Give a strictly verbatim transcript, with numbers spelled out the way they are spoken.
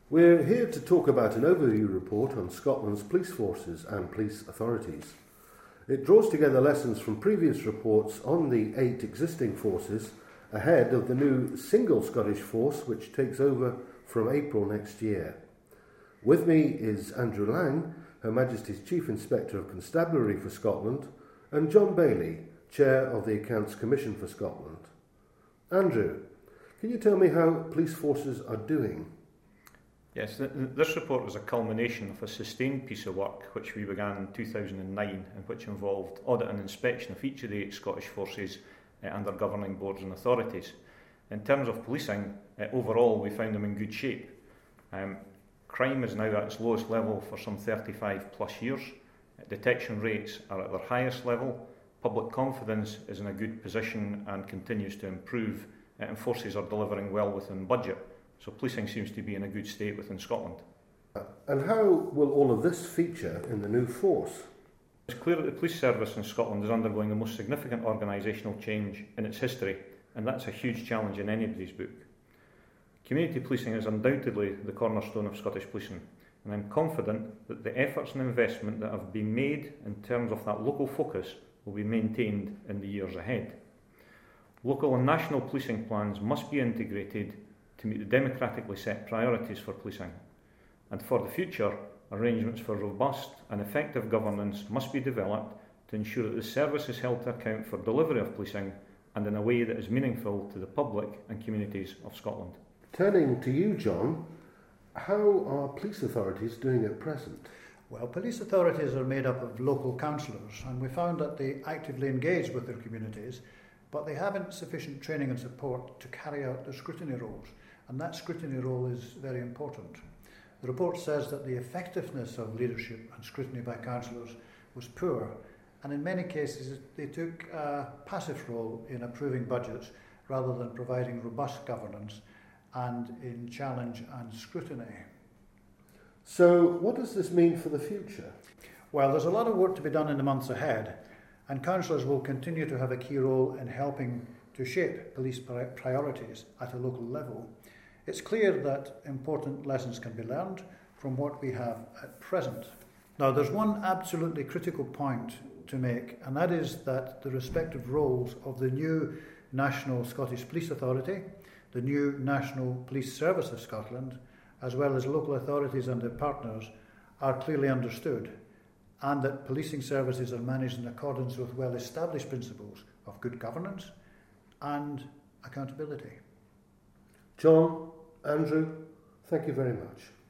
We're here to talk about an overview report on Scotland's police forces and police authorities. It draws together lessons from previous reports on the eight existing forces ahead of the new single Scottish force which takes over from April next year. With me is Andrew Lang, Her Majesty's Chief Inspector of Constabulary for Scotland, and John Bailey, Chair of the Accounts Commission for Scotland. Andrew, can you tell me how police forces are doing? Yes, th- this report was a culmination of a sustained piece of work which we began in two thousand nine and which involved audit and inspection of each of the eight Scottish forces uh, and their governing boards and authorities. In terms of policing, uh, overall we found them in good shape. Um, crime is now at its lowest level for some thirty-five plus years. Uh, detection rates are at their highest level. Public confidence is in a good position and continues to improve, uh, and forces are delivering well within budget. So policing seems to be in a good state within Scotland. And how will all of this feature in the new force? It's clear that the police service in Scotland is undergoing the most significant organisational change in its history, and that's a huge challenge in anybody's book. Community policing is undoubtedly the cornerstone of Scottish policing, and I'm confident that the efforts and investment that have been made in terms of that local focus will be maintained in the years ahead. Local and national policing plans must be integrated to meet the democratically set priorities for policing. And for the future, arrangements for robust and effective governance must be developed to ensure that the service is held to account for delivery of policing and in a way that is meaningful to the public and communities of Scotland. Turning to you, John, how are police authorities doing at present? Well, police authorities are made up of local councillors, and we found that they actively engage with their communities, but they haven't sufficient training and support to carry out their scrutiny roles. And that scrutiny role is very important. The report says that the effectiveness of leadership and scrutiny by councillors was poor, and in many cases they took a passive role in approving budgets rather than providing robust governance and in challenge and scrutiny. So what does this mean for the future? Well, there's a lot of work to be done in the months ahead, and councillors will continue to have a key role in helping to shape police priorities at a local level. It's clear that important lessons can be learned from what we have at present. Now, there's one absolutely critical point to make, and that is that the respective roles of the new National Scottish Police Authority, the new National Police Service of Scotland, as well as local authorities and their partners, are clearly understood, and that policing services are managed in accordance with well-established principles of good governance and accountability. John, Andrew, thank you very much.